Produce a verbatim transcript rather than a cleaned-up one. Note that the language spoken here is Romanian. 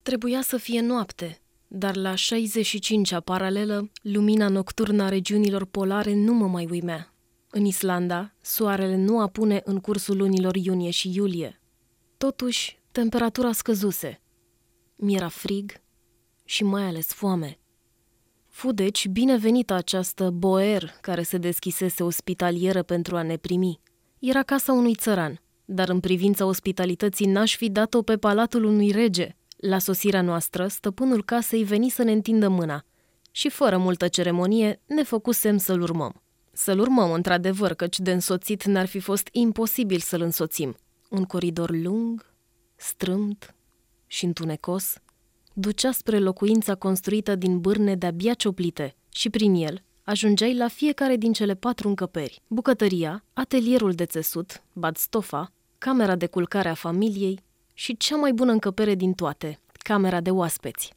Trebuia să fie noapte, dar la șaizeci și cincea paralelă, lumina nocturnă a regiunilor polare nu mă mai uimea. În Islanda, soarele nu apune în cursul lunilor iunie și iulie. Totuși, temperatura scăzuse. Mi-era frig și mai ales foame. Fu deci binevenită această boer care se deschisese ospitalieră pentru a ne primi. Era casa unui țăran, dar în privința ospitalității n-aș fi dat-o pe palatul unui rege. La sosirea noastră, stăpânul casei veni să ne întindă mâna și, fără multă ceremonie, ne făcu semn să-l urmăm. Să-l urmăm, într-adevăr, căci de însoțit n-ar fi fost imposibil să-l însoțim. Un coridor lung, strâmt și întunecos ducea spre locuința construită din bârne de-abia cioplite și prin el ajungeai la fiecare din cele patru încăperi: bucătăria, atelierul de țesut, badstofa, camera de culcare a familiei și cea mai bună încăpere din toate, camera de oaspeți.